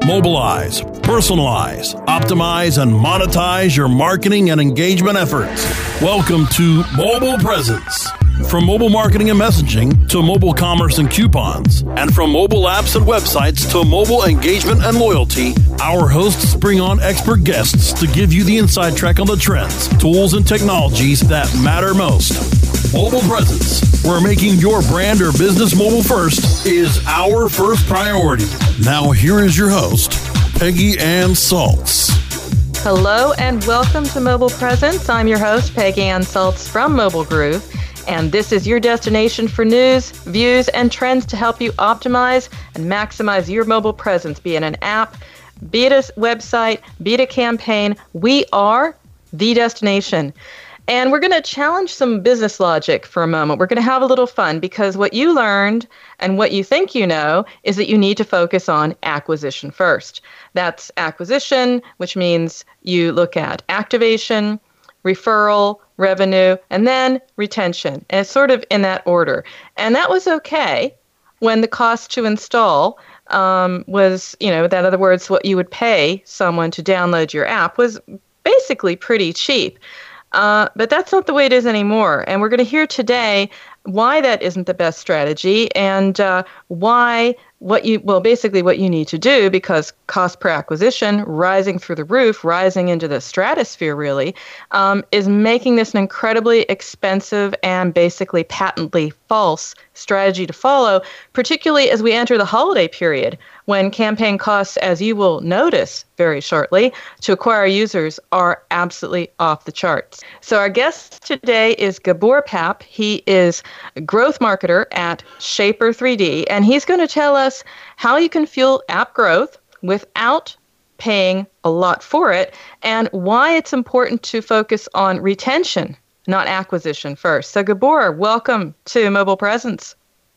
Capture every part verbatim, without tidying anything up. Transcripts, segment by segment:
Mobilize, personalize, optimize, and monetize your marketing and engagement efforts. Welcome to Mobile Presence. From mobile marketing and messaging to mobile commerce and coupons, and from mobile apps and websites to mobile engagement and loyalty, our hosts bring on expert guests to give you the inside track on the trends, tools, and technologies that matter most. Mobile Presence, where making your brand or business mobile first is our first priority. Now here is your host, Peggy Ann Salz. Hello and welcome to Mobile Presence. I'm your host, Peggy Ann Salz from Mobile Groove. And this is your destination for news, views, and trends to help you optimize and maximize your mobile presence, be it an app, be it a website, be it a campaign. We are the destination. And we're going to challenge some business logic for a moment. We're going to have a little fun because what you learned and what you think you know is that you need to focus on acquisition first. That's acquisition, which means you look at activation, referral, revenue, and then retention. And it's sort of in that order. And that was okay when the cost to install um, was, you know, in other words, what you would pay someone to download your app was basically pretty cheap. Uh, but that's not the way it is anymore. And we're going to hear today why that isn't the best strategy and uh, why what you, well, basically what you need to do, because cost per acquisition rising through the roof, rising into the stratosphere really, um, is making this an incredibly expensive and basically patently false strategy to follow, particularly as we enter the holiday period when campaign costs, as you will notice very shortly, to acquire users are absolutely off the charts. So our guest today is Gabor Papp. He is a growth marketer at Shaper three D, and he's going to tell us how you can fuel app growth without paying a lot for it, and why it's important to focus on retention, not acquisition first. So Gabor, welcome to Mobile Presence.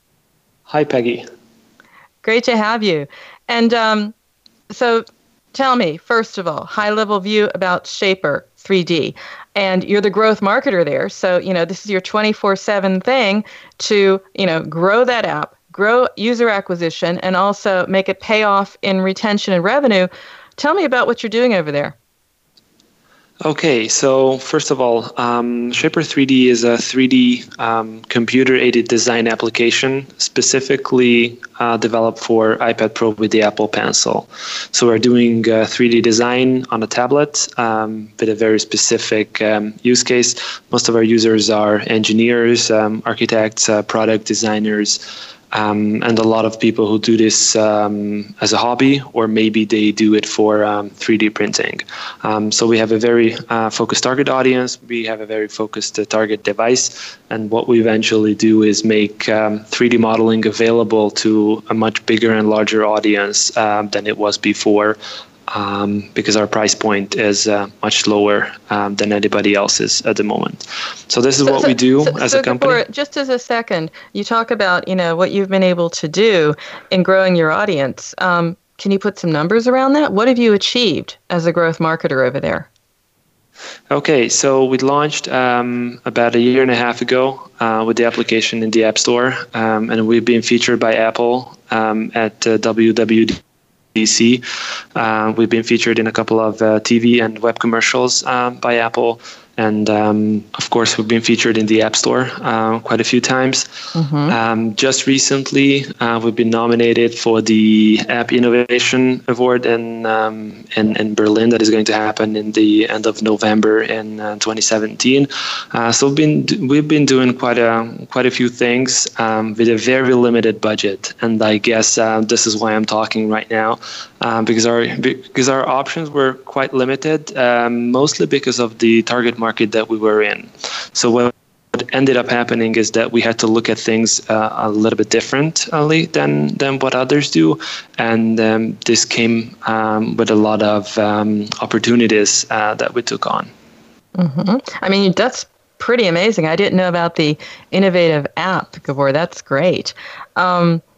Hi, Peggy. Great to have you. And um, so tell me, first of all, high-level view about Shaper three D. And you're the growth marketer there. So, you know, this is your twenty-four seven thing to, you know, grow that app, grow user acquisition, and also make it pay off in retention and revenue. Tell me about what you're doing over there. Okay, so first of all, um, Shaper three D is a three D um, computer-aided design application specifically uh, developed for iPad Pro with the Apple Pencil. So we're doing uh, three D design on a tablet um, with a very specific um, use case. Most of our users are engineers, um, architects, uh, product designers, Um, and a lot of people who do this um, as a hobby, or maybe they do it for um, three D printing. Um, so we have a very uh, focused target audience. We have a very focused uh, target device. And what we eventually do is make um, three D modeling available to a much bigger and larger audience uh, than it was before. Um, because our price point is uh, much lower um, than anybody else's at the moment. So this is so, what so, we do so, as so a company. Gabor, just as a second, you talk about, you know, what you've been able to do in growing your audience. Um, can you put some numbers around that? What have you achieved as a growth marketer over there? Okay, so we launched um, about a year and a half ago uh, with the application in the App Store, um, and we've been featured by Apple um, at uh, W W D C. Uh, we've been featured in a couple of uh, T V and web commercials um, by Apple. And um, of course, we've been featured in the App Store uh, quite a few times. Mm-hmm. Um, just recently, uh, we've been nominated for the App Innovation Award in, um, in in Berlin. That is going to happen in the end of November in uh, twenty seventeen. Uh, so we've been we've been doing quite a quite a few things um, with a very limited budget. And I guess uh, this is why I'm talking right now, uh, because our because our options were quite limited, um, mostly because of the target market that we were in. So what ended up happening is that we had to look at things uh, a little bit differently than than what others do, and um, this came um, with a lot of um, opportunities uh, that we took on. Mm-hmm. I mean, that's pretty amazing. I didn't know about the innovative app, Gabor. That's great. Um,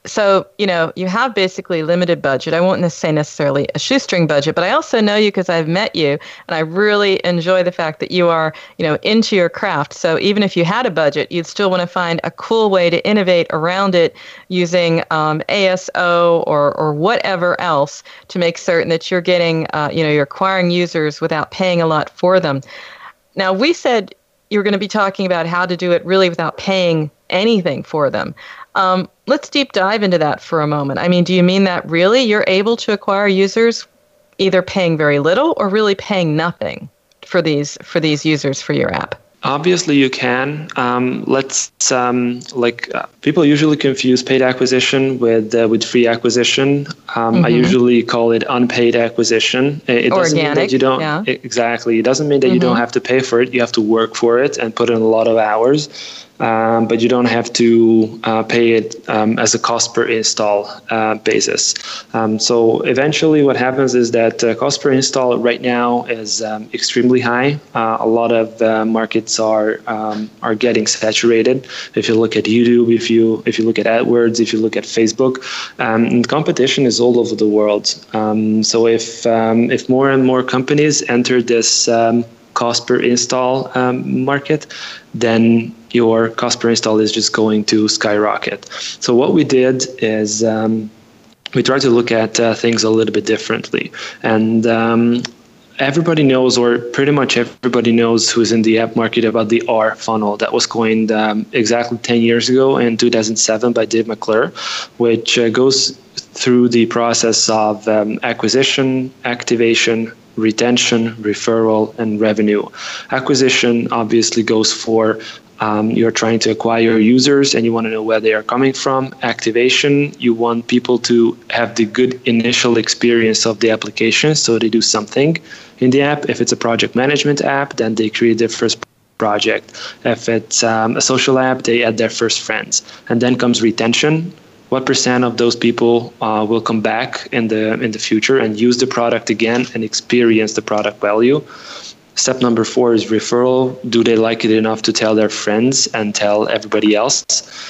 so, you know, you have basically limited budget. I won't say necessarily a shoestring budget, but I also know you because I've met you, and I really enjoy the fact that you are, you know, into your craft. So even if you had a budget, you'd still want to find a cool way to innovate around it using um, A S O or or whatever else to make certain that you're getting, uh, you know, you're acquiring users without paying a lot for them. Now, we said you were going to be talking about how to do it really without paying anything for them. Um, let's deep dive into that for a moment. I mean, do you mean that really you're able to acquire users either paying very little or really paying nothing for these for these users for your app? Obviously, you can. Um, let's um, like uh, people usually confuse paid acquisition with uh, with free acquisition. Um, mm-hmm. I usually call it unpaid acquisition. It doesn't Organic, mean that you don't yeah. it, exactly. It doesn't mean that mm-hmm. you don't have to pay for it. You have to work for it and put in a lot of hours. Um, but you don't have to uh, pay it um, as a cost per install uh, basis. Um, so eventually what happens is that uh, cost per install right now is um, extremely high. Uh, a lot of uh, markets are um, are getting saturated. If you look at YouTube, if you if you look at AdWords, if you look at Facebook, um, competition is all over the world. Um, so if um, if more and more companies enter this um, cost per install um, market, then your cost per install is just going to skyrocket. So what we did is um, we tried to look at uh, things a little bit differently. And um, everybody knows, or pretty much everybody knows who's in the app market, about the R funnel that was coined um, exactly ten years ago in two thousand seven by Dave McClure, which uh, goes through the process of um, acquisition, activation, retention, referral, and revenue. Acquisition obviously goes for um, you're trying to acquire users and you want to know where they are coming from. Activation, you want people to have the good initial experience of the application, so they do something in the app. If it's a project management app, then they create their first project. If it's um, a social app, they add their first friends. And then comes retention. What percent of those people uh, will come back in the in the future and use the product again and experience the product value? Step number four is referral. Do they like it enough to tell their friends and tell everybody else?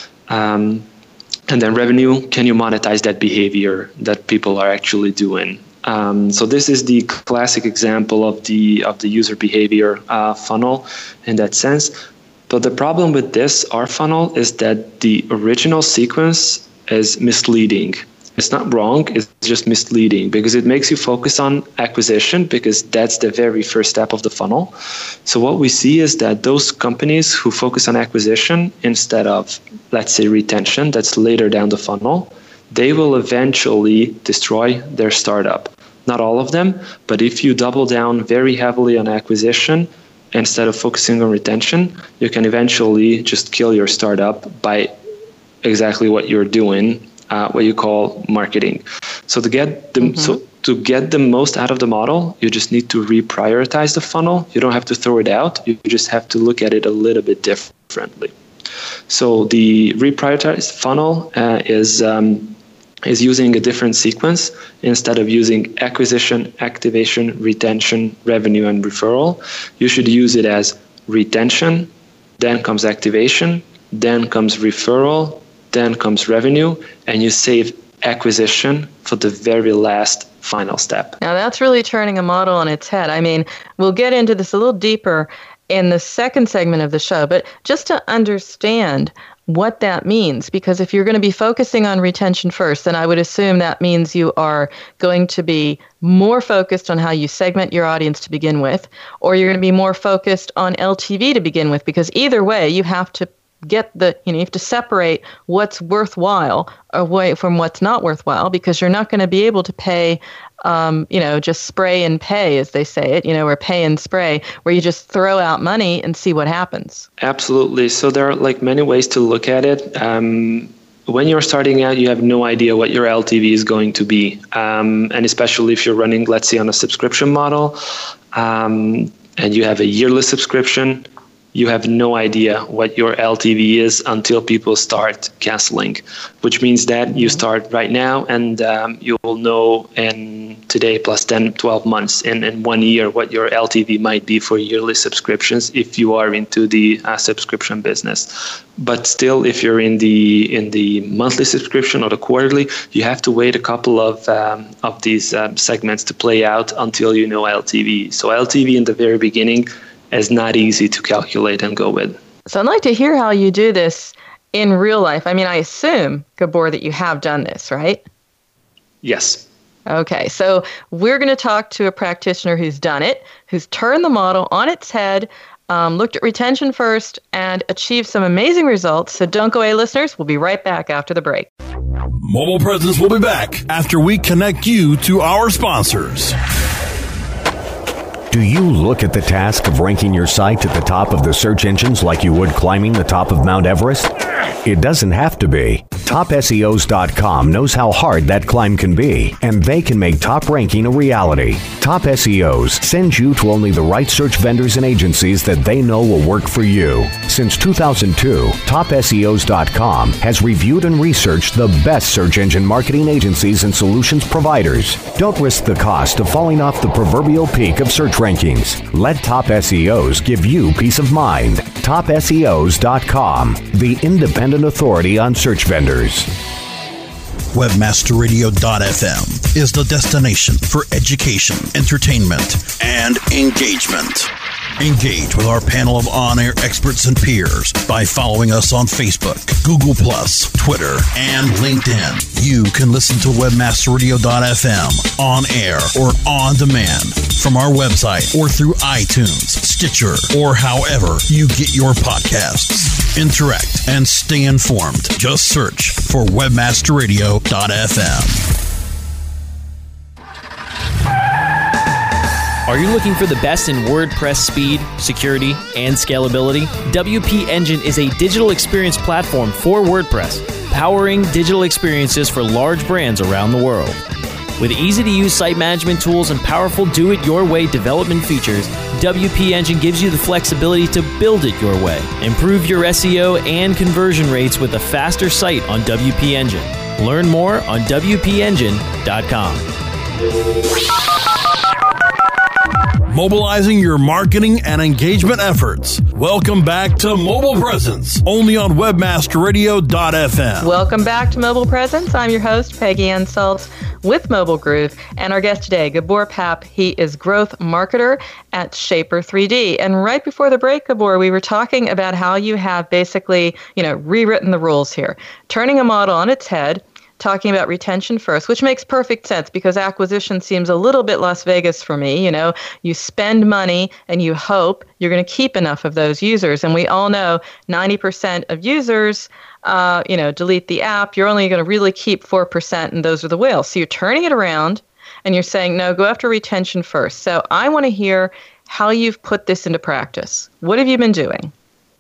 Um, and then revenue. Can you monetize that behavior that people are actually doing? Um, so this is the classic example of the of the user behavior uh, funnel in that sense. But the problem with this R funnel is that the original sequence is misleading. It's not wrong, it's just misleading because it makes you focus on acquisition because that's the very first step of the funnel. So what we see is that those companies who focus on acquisition instead of, let's say, retention, that's later down the funnel, they will eventually destroy their startup. Not all of them, but if you double down very heavily on acquisition instead of focusing on retention, you can eventually just kill your startup by exactly what you're doing, uh, what you call marketing. So to get the mm-hmm. so to get the most out of the model, you just need to reprioritize the funnel. You don't have to throw it out. You just have to look at it a little bit differently. So the reprioritized funnel uh, is um, is using a different sequence. Instead of using acquisition, activation, retention, revenue, and referral, you should use it as retention, then comes activation, then comes referral, then comes revenue, and you save acquisition for the very last final step. Now that's really turning a model on its head. I mean, we'll get into this a little deeper in the second segment of the show, but just to understand what that means, because if you're going to be focusing on retention first, then I would assume that means you are going to be more focused on how you segment your audience to begin with, or you're going to be more focused on L T V to begin with, because either way, you have to get the, you know, you have to separate what's worthwhile away from what's not worthwhile, because you're not going to be able to pay, um, you know, just spray and pay, as they say it, you know, or pay and spray, where you just throw out money and see what happens. Absolutely. So there are like many ways to look at it. Um, when you're starting out, you have no idea what your L T V is going to be. Um, and especially if you're running, let's say, on a subscription model, um, and you have a yearly subscription, you have no idea what your L T V is until people start canceling, which means that you start right now and um, you will know in today plus ten, twelve months in, in one year what your L T V might be for yearly subscriptions if you are into the uh, subscription business. But still, if you're in the in the monthly subscription or the quarterly, you have to wait a couple of um, of these um, segments to play out until you know L T V. So L T V in the very beginning is not easy to calculate and go with. So I'd like to hear how you do this in real life. I mean, I assume, Gabor, that you have done this, right? Yes. Okay, so we're going to talk to a practitioner who's done it, who's turned the model on its head, um, looked at retention first, and achieved some amazing results. So don't go away, listeners. We'll be right back after the break. Mobile Presence will be back after we connect you to our sponsors. Do you look at the task of ranking your site at the top of the search engines like you would climbing the top of Mount Everest? It doesn't have to be. Top S E Os dot com knows how hard that climb can be, and they can make top ranking a reality. Top S E Os sends you to only the right search vendors and agencies that they know will work for you. Since two thousand two, Top S E Os dot com has reviewed and researched the best search engine marketing agencies and solutions providers. Don't risk the cost of falling off the proverbial peak of search rankings. Let Top S E Os give you peace of mind. Top S E Os dot com, the independent authority on search vendors. Webmaster Radio dot f m is the destination for education, entertainment, and engagement. Engage with our panel of on-air experts and peers by following us on Facebook, Google Plus, Twitter, and LinkedIn. You can listen to Webmaster Radio dot f m on air or on demand from our website or through iTunes, Stitcher, or however you get your podcasts. Interact and stay informed. Just search for Webmaster Radio dot f m. Are you looking for the best in WordPress speed, security, and scalability? W P Engine is a digital experience platform for WordPress, powering digital experiences for large brands around the world. With easy-to-use site management tools and powerful do-it-your-way development features, W P Engine gives you the flexibility to build it your way. Improve your S E O and conversion rates with a faster site on W P Engine. Learn more on W P engine dot com. Mobilizing your marketing and engagement efforts. Welcome back to Mobile Presence, only on Webmaster Radio dot f m. Welcome back to Mobile Presence. I'm your host, Peggy Ann Saltz with Mobile Groove, and our guest today, Gabor Papp. He is growth marketer at Shaper three D. And right before the break, Gabor, we were talking about how you have basically, you know, rewritten the rules here, turning a model on its head, talking about retention first, which makes perfect sense because acquisition seems a little bit Las Vegas for me. You know, you spend money and you hope you're going to keep enough of those users. And we all know ninety percent of users, uh, you know, delete the app. You're only going to really keep four percent, and those are the whales. So you're turning it around and you're saying, no, go after retention first. So I want to hear how you've put this into practice. What have you been doing?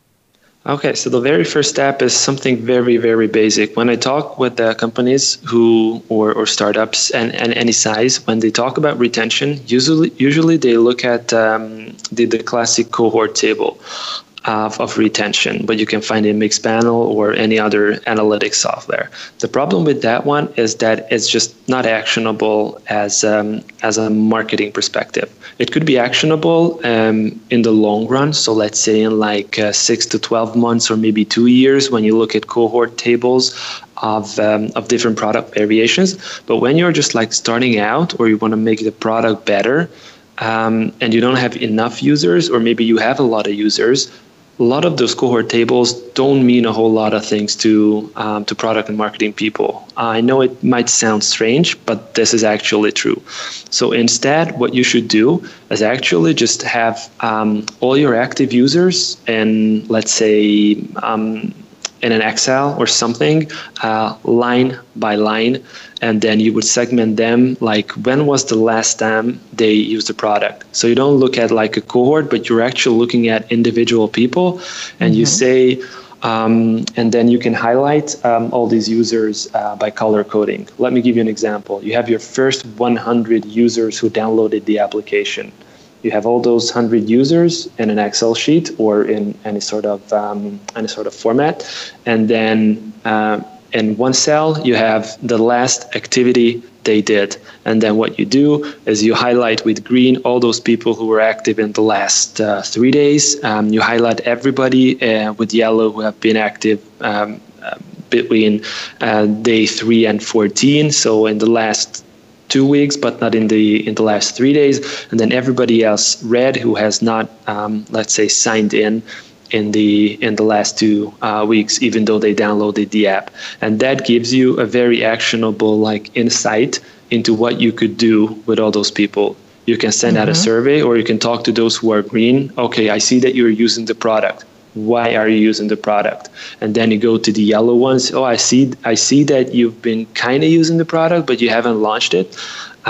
Okay, so the very first step is something very, very basic. When I talk with the companies who or, or startups and, and any size, when they talk about retention, usually usually they look at um, the, the classic cohort table of, of retention, but you can find in Mixpanel or any other analytics software. The problem with that one is that it's just not actionable as um, as a marketing perspective. It could be actionable um, in the long run. So let's say in like uh, six to twelve months or maybe two years when you look at cohort tables of um, of different product variations. But when you're just like starting out or you want to make the product better um, and you don't have enough users, or maybe you have a lot of users, a lot of those cohort tables don't mean a whole lot of things to um, to product and marketing people. I know it might sound strange, but this is actually true. So instead, what you should do is actually just have um, all your active users in, let's say, um, in an Excel or something, uh, line by line, and then you would segment them like when was the last time they used the product. So you don't look at like a cohort, but you're actually looking at individual people, and mm-hmm. you say, um, and then you can highlight um, all these users uh, by color coding. Let me give you an example. You have your first one hundred users who downloaded the application. You have all those one hundred users in an Excel sheet or in any sort of um, any sort of format, and then uh, in one cell you have the last activity they did. And then what you do is you highlight with green all those people who were active in the last uh, three days. Um, you highlight everybody uh, with yellow who have been active um, uh, between uh, day three and fourteen. So in the last two weeks, but not in the in the last three days. And then everybody else red who has not, um, let's say, signed in in the in the last two uh, weeks, even though they downloaded the app. And that gives you a very actionable like insight into what you could do with all those people. You can send mm-hmm. out a survey, or you can talk to those who are green. Okay, I see that you're using the product. Why are you using the product? And then you go to the yellow ones. Oh, I see I see that you've been kind of using the product, but you haven't launched it.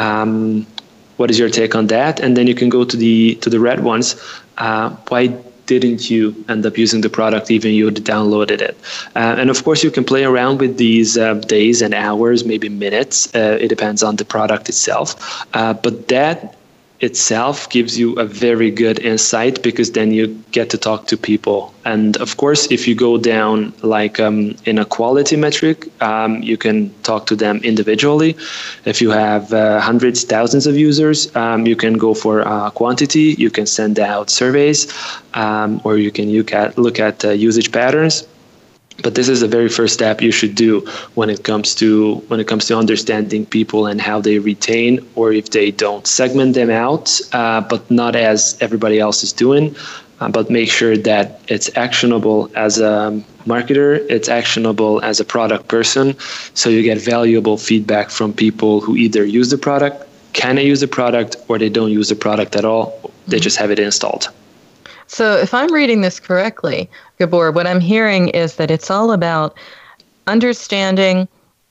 Um, what is your take on that? And then you can go to the to the red ones. Uh, why didn't you end up using the product even you downloaded it? Uh, and of course, you can play around with these uh, days and hours, maybe minutes. Uh, it depends on the product itself. Uh, but that itself gives you a very good insight, because then you get to talk to people. And of course, if you go down like um, in a quality metric, um, you can talk to them individually. If you have uh, hundreds, thousands of users, um, you can go for uh, quantity. You can send out surveys, um, or you can look at, look at uh, usage patterns. But this is the very first step you should do when it comes to when it comes to understanding people and how they retain, or if they don't. Segment them out, uh, but not as everybody else is doing, uh, but make sure that it's actionable as a marketer, it's actionable as a product person, so you get valuable feedback from people who either use the product, can use the product, or they don't use the product at all. They just have it installed. So if I'm reading this correctly, Gabor, what I'm hearing is that it's all about understanding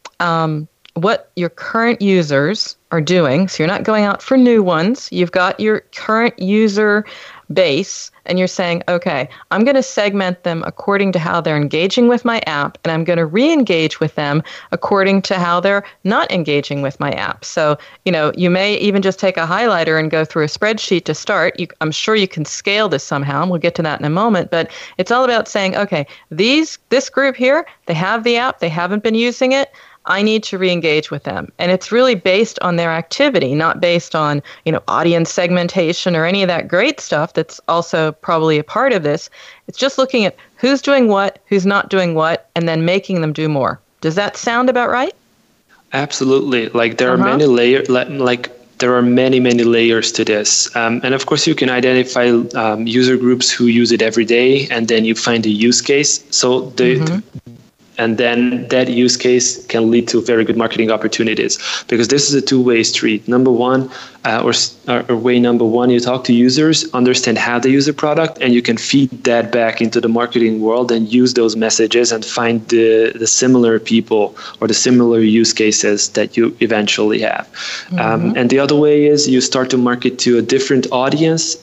um, what your current users are doing. So you're not going out for new ones. You've got your current user base, and you're saying, okay, I'm going to segment them according to how they're engaging with my app, and I'm going to re-engage with them according to how they're not engaging with my app. So, you know, you may even just take a highlighter and go through a spreadsheet to start. You, I'm sure you can scale this somehow, and we'll get to that in a moment, but it's all about saying, okay, these this group here, they have the app, they haven't been using it, I need to re-engage with them. And it's really based on their activity, not based on, you know, audience segmentation or any of that great stuff that's also probably a part of this. It's just looking at who's doing what, who's not doing what, and then making them do more. Does that sound about right? Absolutely. Like there uh-huh. are many layers, like there are many, many layers to this. Um, and of course, you can identify um, user groups who use it every day, and then you find a use case. So the mm-hmm. And then that use case can lead to very good marketing opportunities, because this is a two-way street. Number one, uh, or, or way number one, you talk to users, understand how they use the product, and you can feed that back into the marketing world and use those messages and find the, the similar people or the similar use cases that you eventually have. Mm-hmm. Um, and the other way is you start to market to a different audience.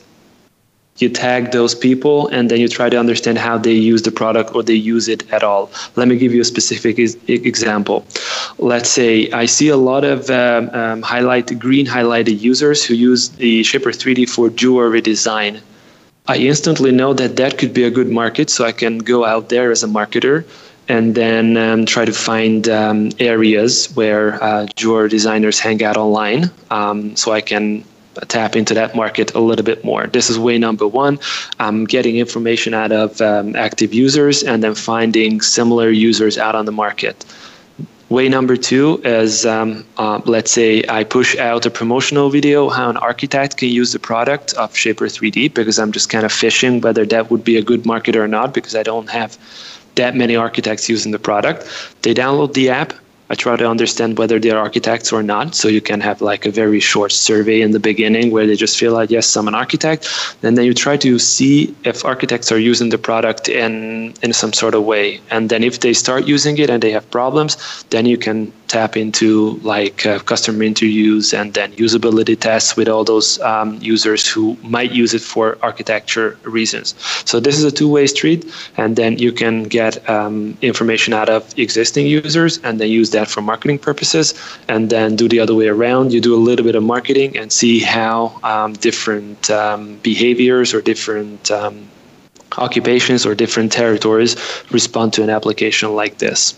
You tag those people, and then you try to understand how they use the product or they use it at all. Let me give you a specific is- example. Let's say I see a lot of um, um, highlight green highlighted users who use the Shaper three D for jewelry design. I instantly know that that could be a good market, so I can go out there as a marketer and then um, try to find um, areas where uh, jewelry designers hang out online, um, so I can tap into that market a little bit more. This is way number one. I'm getting information out of um, active users and then finding similar users out on the market. Way number two is, um, uh, let's say I push out a promotional video how an architect can use the product of Shaper three D, because I'm just kind of fishing whether that would be a good market or not, because I don't have that many architects using the product. They download the app. I try to understand whether they're architects or not. So you can have like a very short survey in the beginning where they just feel like, yes, I'm an architect. And then you try to see if architects are using the product in, in some sort of way. And then if they start using it and they have problems, then you can tap into like uh, customer interviews and then usability tests with all those um, users who might use it for architecture reasons. So this is a two-way street, and then you can get um, information out of existing users and then use that for marketing purposes, and then do the other way around. You do a little bit of marketing and see how um, different um, behaviors or different um, occupations or different territories respond to an application like this.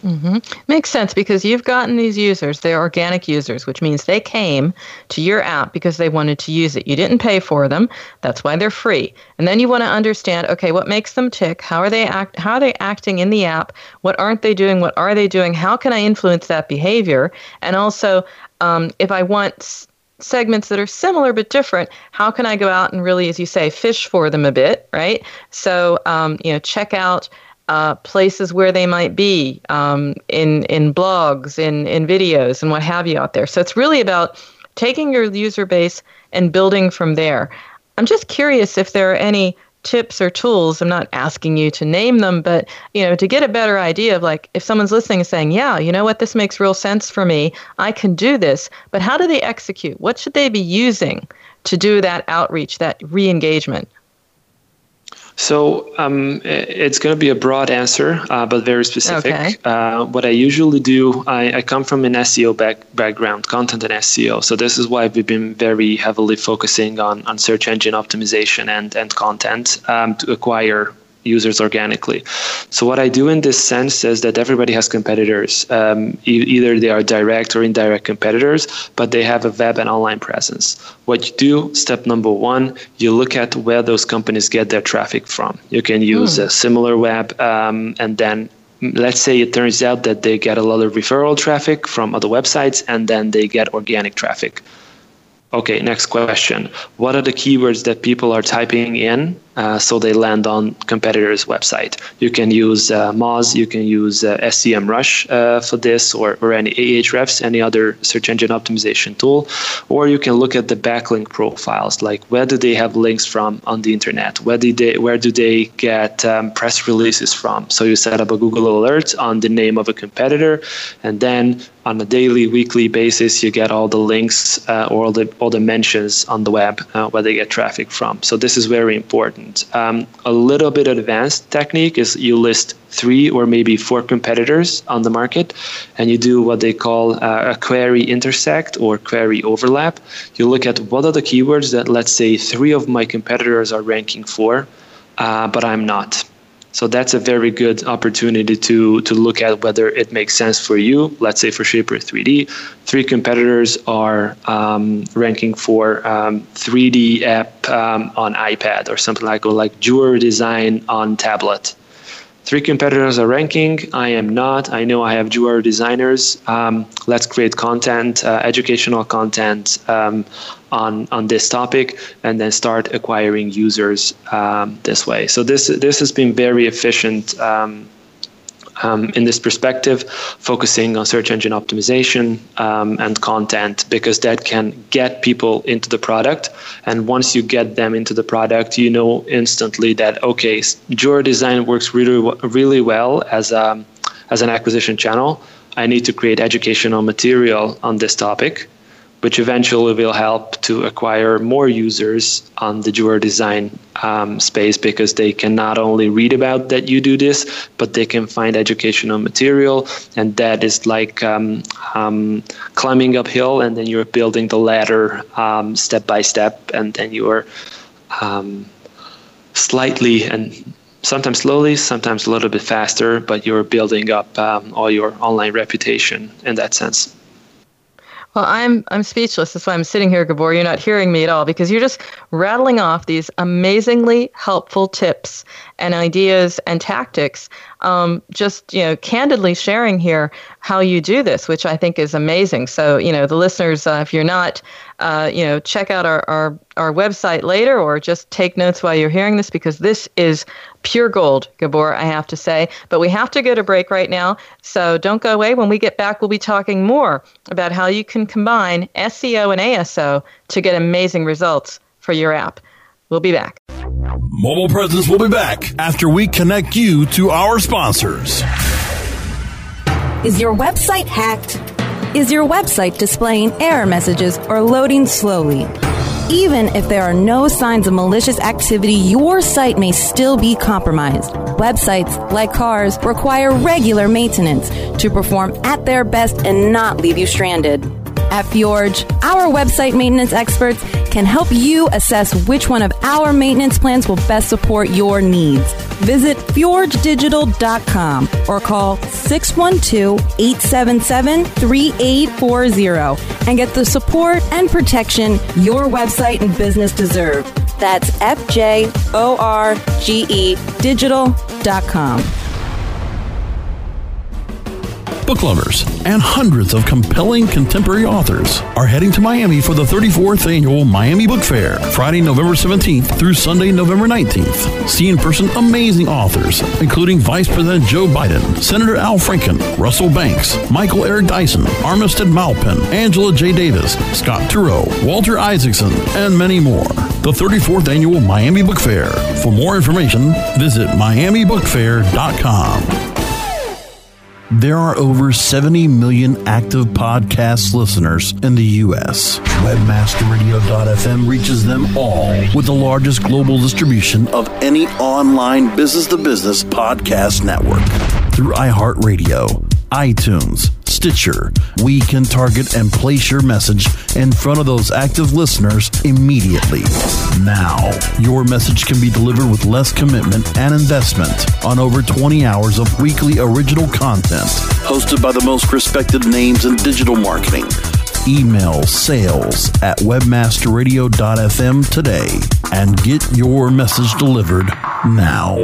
Mm-hmm. Makes sense because you've gotten these users, they're organic users, which means they came to your app because they wanted to use it. You didn't pay for them. That's why they're free. And then you want to understand, okay, what makes them tick? How are they act? How are they acting in the app? What aren't they doing? What are they doing? How can I influence that behavior? And also, um, if I want s- segments that are similar but different, how can I go out and really, as you say, fish for them a bit, right? So, um, you know, check out Uh, places where they might be um, in in blogs, in, in videos, and what have you out there. So it's really about taking your user base and building from there. I'm just curious if there are any tips or tools. I'm not asking you to name them, but you know, to get a better idea of like if someone's listening and saying, yeah, you know what, this makes real sense for me. I can do this. But how do they execute? What should they be using to do that outreach, that re-engagement? So um, it's going to be a broad answer, uh, but very specific. Okay. Uh, what I usually do, I, I come from an S E O back, background, content and S E O. So this is why we've been very heavily focusing on, on search engine optimization and, and content um, to acquire users organically. So what I do in this sense is that everybody has competitors. Um, e- either they are direct or indirect competitors, but they have a web and online presence. What you do, step number one, you look at where those companies get their traffic from. You can use mm. a similar web um, and then let's say it turns out that they get a lot of referral traffic from other websites and then they get organic traffic. Okay, next question. What are the keywords that people are typing in uh, so they land on competitors' website? You can use uh, Moz, you can use uh, SEMrush uh, for this, or, or any Ahrefs, any other search engine optimization tool. Or you can look at the backlink profiles, like where do they have links from on the internet? Where do they, where do they get um, press releases from? So you set up a Google alert on the name of a competitor, and then on a daily, weekly basis, you get all the links uh, or all the all the mentions on the web uh, where they get traffic from. So this is very important. Um, a little bit advanced technique is you list three or maybe four competitors on the market, and you do what they call uh, a query intersect or query overlap. You look at what are the keywords that, let's say, three of my competitors are ranking for, uh, but I'm not. So that's a very good opportunity to to look at whether it makes sense for you. Let's say for Shaper three D, three competitors are um, ranking for um, three D app um, on iPad or something like, or like jewelry design on tablet. Three competitors are ranking. I am not. I know I have jewelry designers. Um, let's create content, uh, educational content um, on on this topic, and then start acquiring users um, this way. So this this has been very efficient um, um, in this perspective, focusing on search engine optimization um, and content, because that can get people into the product. And once you get them into the product, you know instantly that, okay, jewelry design works really really well as a, as an acquisition channel. I need to create educational material on this topic, which eventually will help to acquire more users on the jewelry design um, space, because they can not only read about that you do this, but they can find educational material, and that is like um, um, climbing uphill, and then you're building the ladder um, step by step, and then you're um, slightly and sometimes slowly, sometimes a little bit faster, but you're building up um, all your online reputation in that sense. Well, I'm I'm speechless. That's why I'm sitting here, Gabor. You're not hearing me at all, because you're just rattling off these amazingly helpful tips and ideas and tactics. Um, just, you know, candidly sharing here how you do this, which I think is amazing. So, you know, the listeners, uh, if you're not, uh, you know, check out our, our, our website later, or just take notes while you're hearing this, because this is pure gold, Gabor, I have to say. But we have to go to break right now, so don't go away. When we get back, we'll be talking more about how you can combine S E O and A S O to get amazing results for your app. We'll be back. Mobile Presence will be back after we connect you to our sponsors. Is your website hacked? Is your website displaying error messages or loading slowly? Even if there are no signs of malicious activity, your site may still be compromised. Websites, like cars, require regular maintenance to perform at their best and not leave you stranded. At Fjorge, our website maintenance experts can help you assess which one of our maintenance plans will best support your needs. Visit fjorge digital dot com or call six one two, eight seven seven, three eight four zero and get the support and protection your website and business deserve. That's F J O R G E digital dot com. Book lovers and hundreds of compelling contemporary authors are heading to Miami for the thirty-fourth Annual Miami Book Fair, Friday, November seventeenth through Sunday, November nineteenth. See in person amazing authors, including Vice President Joe Biden, Senator Al Franken, Russell Banks, Michael Eric Dyson, Armistead Maupin, Angela J. Davis, Scott Turow, Walter Isaacson, and many more. The thirty-fourth Annual Miami Book Fair. For more information, visit miami book fair dot com. There are over seventy million active podcast listeners in the U S Webmaster Radio dot f m reaches them all with the largest global distribution of any online business-to-business podcast network. Through iHeartRadio, iTunes, Stitcher, we can target and place your message in front of those active listeners immediately. Now, your message can be delivered with less commitment and investment on over twenty hours of weekly original content hosted by the most respected names in digital marketing. Email sales at webmaster radio dot f m today and get your message delivered now.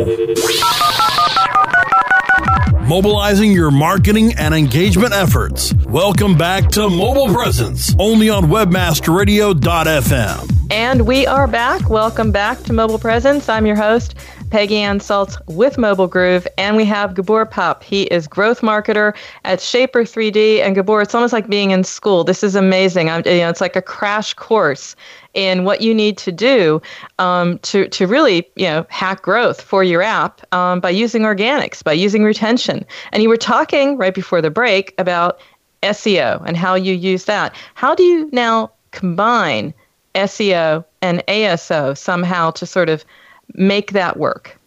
Mobilizing your marketing and engagement efforts. Welcome back to Mobile Presence, only on webmaster radio dot f m. And we are back. Welcome back to Mobile Presence. I'm your host, Peggy Ann Saltz with Mobile Groove, and we have Gabor Pup. He is growth marketer at Shaper three D. And Gabor, it's almost like being in school. This is amazing. I'm, you know, it's like a crash course in what you need to do um, to to really, you know, hack growth for your app um, by using organics, by using retention. And you were talking right before the break about S E O and how you use that. How do you now combine S E O and A S O somehow to sort of make that work?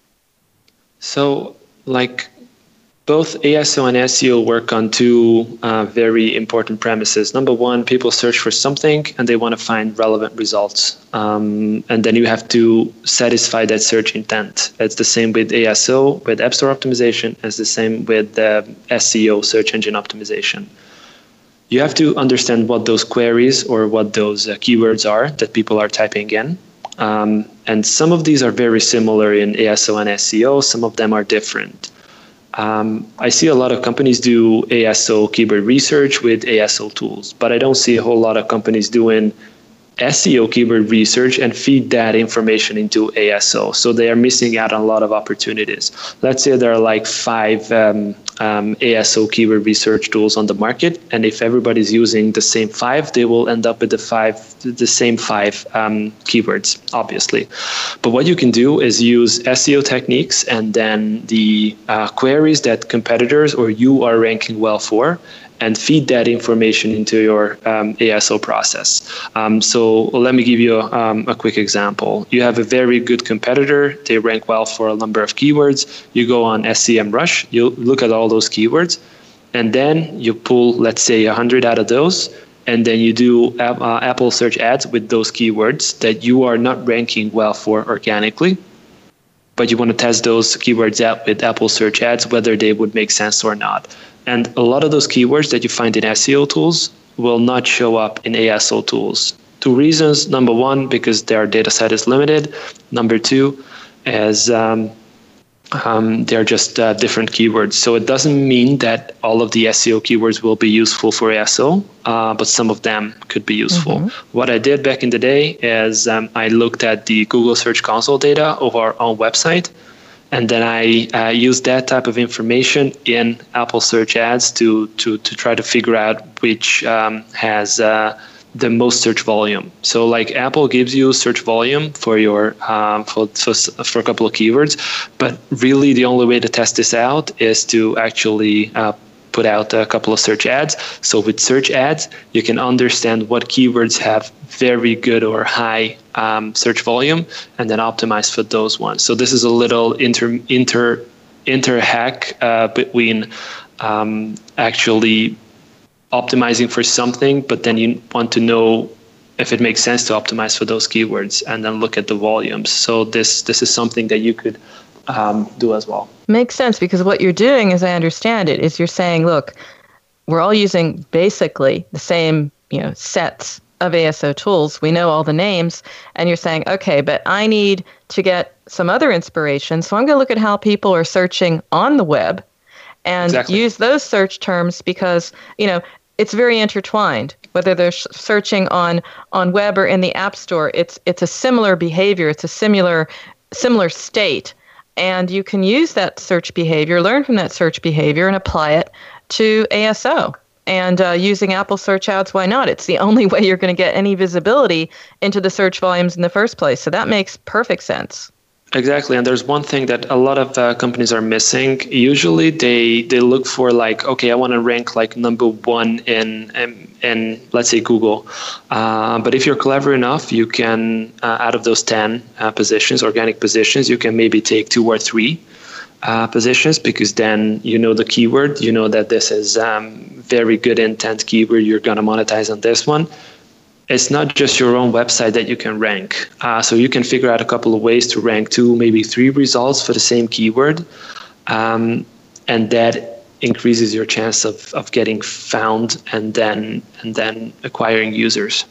So, like, both A S O and S E O work on two uh, very important premises. Number one, people search for something and they want to find relevant results. Um, and then you have to satisfy that search intent. It's the same with A S O, with App Store optimization. It's the same with uh, S E O, search engine optimization. You have to understand what those queries or what those uh, keywords are that people are typing in. Um, and some of these are very similar in A S O and S E O. Some of them are different. Um, I see a lot of companies do A S O keyword research with A S O tools, but I don't see a whole lot of companies doing S E O keyword research and feed that information into A S O. So they are missing out on a lot of opportunities. Let's say there are like five um, um, A S O keyword research tools on the market, and if everybody's using the same five, they will end up with the five, the same five um, keywords, obviously. But what you can do is use S E O techniques and then the uh, queries that competitors or you are ranking well for, and feed that information into your um, A S O process. Um, so let me give you a, um, a quick example. You have a very good competitor. They rank well for a number of keywords. You go on SEMrush, you look at all those keywords, and then you pull, let's say, one hundred out of those, and then you do uh, Apple search ads with those keywords that you are not ranking well for organically, but you want to test those keywords out with Apple search ads, whether they would make sense or not. And a lot of those keywords that you find in S E O tools will not show up in A S O tools. Two reasons. Number one, because their data set is limited. Number two, as um, um, they're just uh, different keywords. So it doesn't mean that all of the S E O keywords will be useful for A S O, uh, but some of them could be useful. Mm-hmm. What I did back in the day is um, I looked at the Google Search Console data of our own website, and then I uh, used that type of information in Apple search ads to to to try to figure out which um, has uh, the most search volume. So, like, Apple gives you search volume for your um, for, for for a couple of keywords, but really the only way to test this out is to actually uh, put out a couple of search ads. So with search ads, you can understand what keywords have very good or high um, search volume, and then optimize for those ones. So this is a little inter inter inter hack uh, between um, actually optimizing for something, but then you want to know if it makes sense to optimize for those keywords, and then look at the volumes. So this this is something that you could um, do as well. Makes sense, because what you're doing, as I understand it, is you're saying, look, we're all using basically the same, you know, sets of A S O tools. We know all the names, and you're saying, okay, but I need to get some other inspiration, so I'm going to look at how people are searching on the web and exactly. use those search terms, because, you know, it's very intertwined. Whether they're sh- searching on on web or in the App Store, it's it's a similar behavior, it's a similar similar state, and you can use that search behavior, learn from that search behavior, and apply it to A S O. And uh, using Apple Search Ads, why not? It's the only way you're going to get any visibility into the search volumes in the first place. So that makes perfect sense. Exactly, and there's one thing that a lot of uh, companies are missing. Usually, they they look for like, okay, I want to rank like number one in in, in let's say Google. Uh, but if you're clever enough, you can uh, out of those ten uh, positions, organic positions, you can maybe take two or three uh, positions, because then you know the keyword, you know that this is um, very good intent keyword. You're gonna monetize on this one. It's not just your own website that you can rank. Uh, so you can figure out a couple of ways to rank two, maybe three results for the same keyword. Um, and that increases your chance of, of getting found and then and then acquiring users.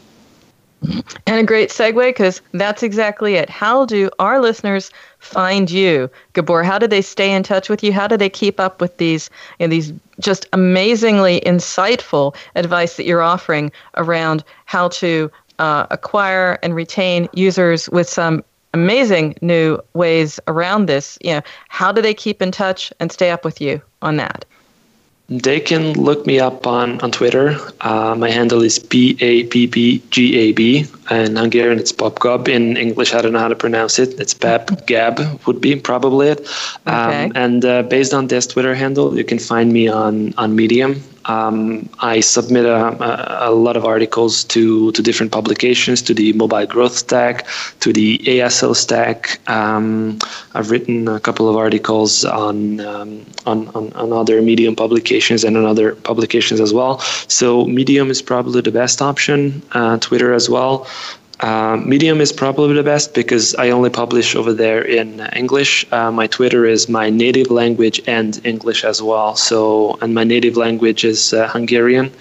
And a great segue, because that's exactly it. How do our listeners find you, Gabor? How do they stay in touch with you? How do they keep up with these, you know, these just amazingly insightful advice that you're offering around how to uh, acquire and retain users with some amazing new ways around this? You know, how do they keep in touch and stay up with you on that? They can look me up on, on Twitter. Uh, my handle is P A P P G A B. In Hungarian, it's PapGab. In English, I don't know how to pronounce it. It's PapGab would be probably it. Okay. Um, and uh, based on this Twitter handle, you can find me on, on Medium. Um, I submit a, a, a lot of articles to, to different publications, to the Mobile Growth Stack, to the A S O Stack. Um, I've written a couple of articles on, um, on, on, on other Medium publications and on other publications as well. So Medium is probably the best option, uh, Twitter as well. Uh, Medium is probably the best because I only publish over there in English. Uh, my Twitter is my native language and English as well. So, and my native language is uh, Hungarian.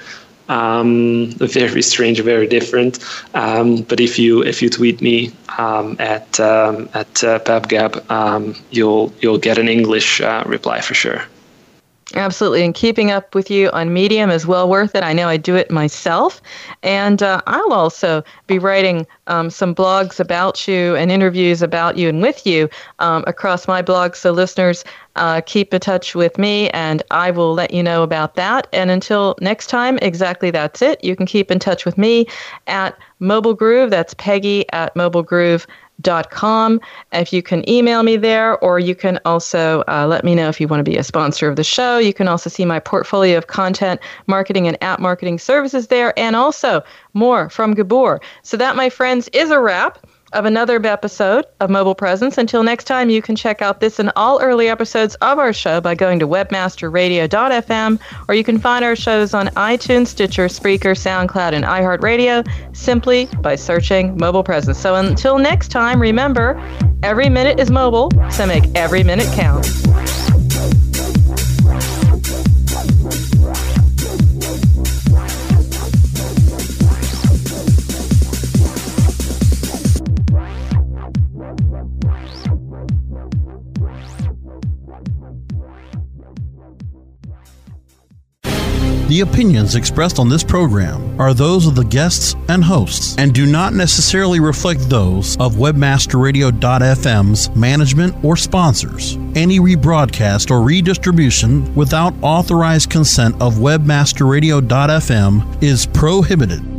Um, very strange, very different. Um, but if you if you tweet me um, at um, at uh, PapGab, um, you'll you'll get an English uh, reply for sure. Absolutely. And keeping up with you on Medium is well worth it. I know I do it myself. And uh, I'll also be writing um, some blogs about you and interviews about you and with you um, across my blog. So listeners, uh, keep in touch with me and I will let you know about that. And until next time, exactly that's it. You can keep in touch with me at Mobile Groove. That's Peggy at Mobile Groove. Dot com. If you can email me there, or you can also uh, let me know if you want to be a sponsor of the show. You can also see my portfolio of content, marketing, and app marketing services there, and also more from Gabor. So that, my friends, is a wrap of another episode of Mobile Presence. Until next time, you can check out this and all early episodes of our show by going to webmaster radio dot f m, or you can find our shows on iTunes, Stitcher, Spreaker, SoundCloud, and iHeartRadio simply by searching Mobile Presence. So until next time, remember, every minute is mobile, so make every minute count. The opinions expressed on this program are those of the guests and hosts and do not necessarily reflect those of webmaster radio dot f m's management or sponsors. Any rebroadcast or redistribution without authorized consent of webmaster radio dot f m is prohibited.